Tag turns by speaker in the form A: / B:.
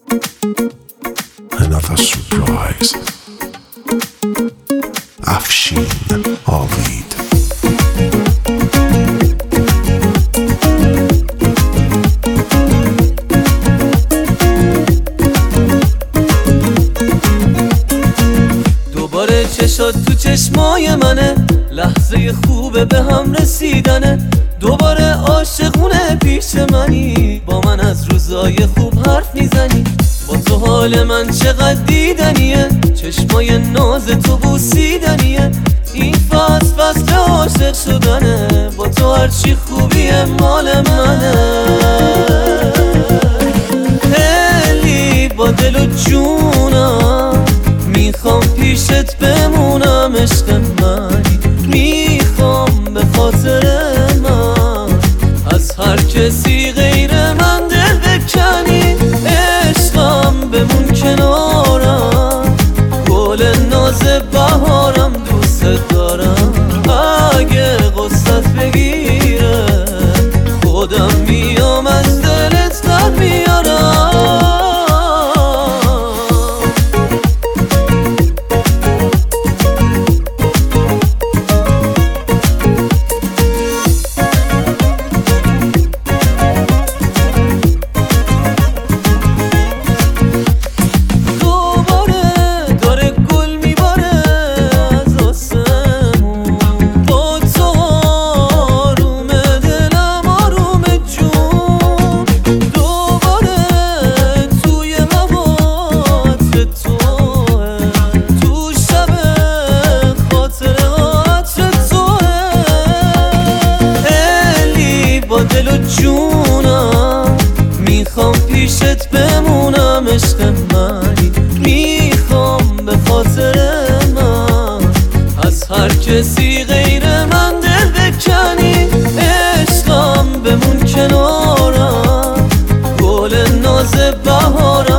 A: Another surprise. افشین آوید.
B: دوباره چشات تو چشمای منه، لحظه خوبه به هم رسیدنه. دوباره عاشقونه پیش منی، با من از روزای خوب حرف میزنی. با تو حال من چقدر دیدنیه، چشمای ناز تو بوسیدنیه. این فصل عاشق شدنه، با تو هرچی خوبیه مال منه. خیلی با دل و جونم میخوام پیشت بمونم، عشق منی. میخوام به خاطر من از هر کسی غیر من دل بکنی. عشقم بمون کنارم، گل ناز بهارم، دوست دارم. اگه غصت بگیره خودم میام از دلت در میارم. دل و جونم میخوام پیشت بمونم، عشق منی. میخوام به خاطر من از هر کسی غیر من دل بکنی. عشقم بمون کنارم، گل ناز بهارم،